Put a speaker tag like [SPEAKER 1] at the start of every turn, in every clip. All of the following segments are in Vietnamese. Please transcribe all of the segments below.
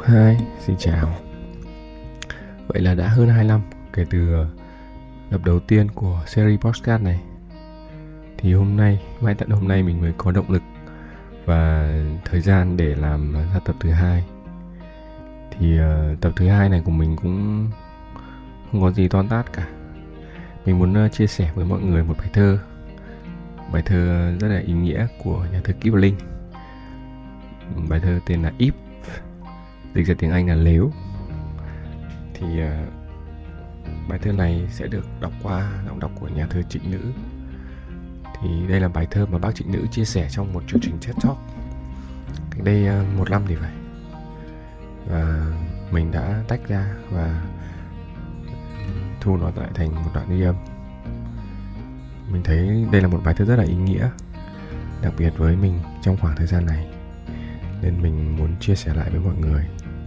[SPEAKER 1] Hi, xin chào. Vậy là đã hơn 2 năm kể từ tập đầu tiên của series podcast này. Thì mãi tận hôm nay mình mới có động lực và thời gian để làm ra tập thứ 2. Thì tập thứ 2 này của mình cũng không có gì toan tát cả. Mình muốn chia sẻ với mọi người một bài thơ rất là ý nghĩa của nhà thơ Kipling. Bài thơ tên là If, dịch ra tiếng Anh là nếu. Thì bài thơ này sẽ được đọc qua giọng đọc của nhà thơ Trịnh Nữ. Thì đây là bài thơ mà bác Trịnh Nữ chia sẻ trong một chương trình TED Talk cách đây 1 năm thì phải. Và mình đã tách ra và thu nó lại thành một đoạn ghi âm. Mình thấy đây là một bài thơ rất là ý nghĩa, đặc biệt với mình trong khoảng thời gian này, nên mình muốn chia sẻ lại với mọi người.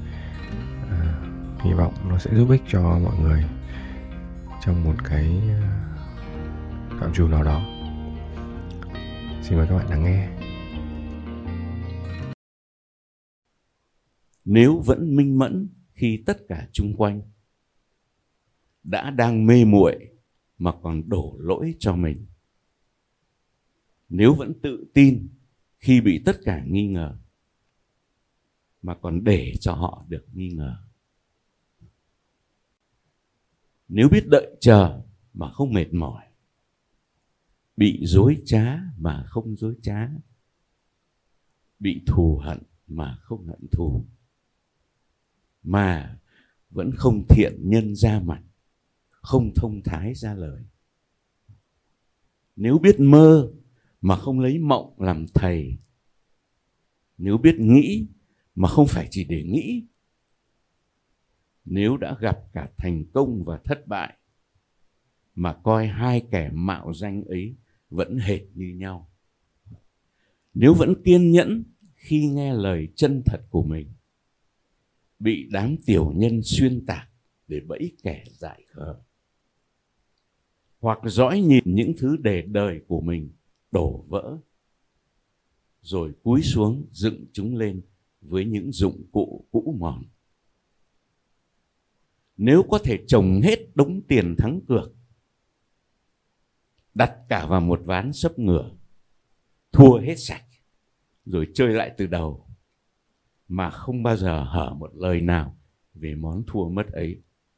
[SPEAKER 1] Hy vọng nó sẽ giúp ích cho mọi người trong một cái phạm trù nào đó. Xin mời các bạn lắng nghe.
[SPEAKER 2] Nếu vẫn minh mẫn khi tất cả chung quanh đã đang mê muội mà còn đổ lỗi cho mình, nếu vẫn tự tin khi bị tất cả nghi ngờ mà còn để cho họ được nghi ngờ, nếu biết đợi chờ mà không mệt mỏi, bị dối trá mà không dối trá, bị thù hận mà không hận thù, mà vẫn không thiện nhân ra mặt, không thông thái ra lời, nếu biết mơ mà không lấy mộng làm thầy, nếu biết nghĩ mà không phải chỉ để nghĩ, nếu đã gặp cả thành công và thất bại mà coi hai kẻ mạo danh ấy vẫn hệt như nhau, nếu vẫn kiên nhẫn khi nghe lời chân thật của mình, bị đám tiểu nhân xuyên tạc để bẫy kẻ dại khờ, hoặc dõi nhìn những thứ để đời của mình đổ vỡ, rồi cúi xuống dựng chúng lên với những dụng cụ cũ mòn, nếu có thể trồng hết đống tiền thắng cược, đặt cả vào một ván sấp ngửa, thua hết sạch, rồi chơi lại từ đầu, mà không bao giờ hở một lời nào về món thua mất ấy,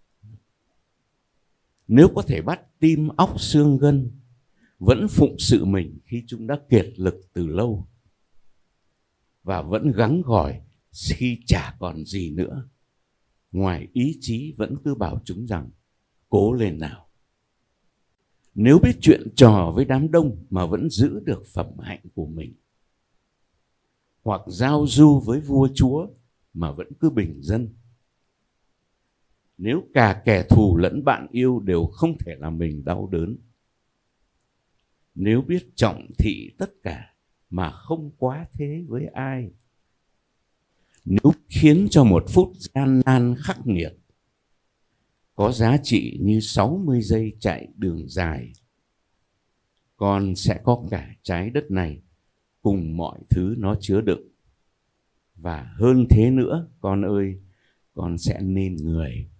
[SPEAKER 2] nếu có thể bắt tim óc xương gân vẫn phụng sự mình khi chúng đã kiệt lực từ lâu, và vẫn gắng gỏi khi chả còn gì nữa, ngoài ý chí vẫn cứ bảo chúng rằng cố lên nào, nếu biết chuyện trò với đám đông mà vẫn giữ được phẩm hạnh của mình, hoặc giao du với vua chúa mà vẫn cứ bình dân, nếu cả kẻ thù lẫn bạn yêu đều không thể làm mình đau đớn, nếu biết trọng thị tất cả mà không quá thế với ai, nếu khiến cho một phút gian nan khắc nghiệt có giá trị như 60 giây chạy đường dài, con sẽ có cả trái đất này cùng mọi thứ nó chứa đựng. Và hơn thế nữa, con ơi, con sẽ nên người.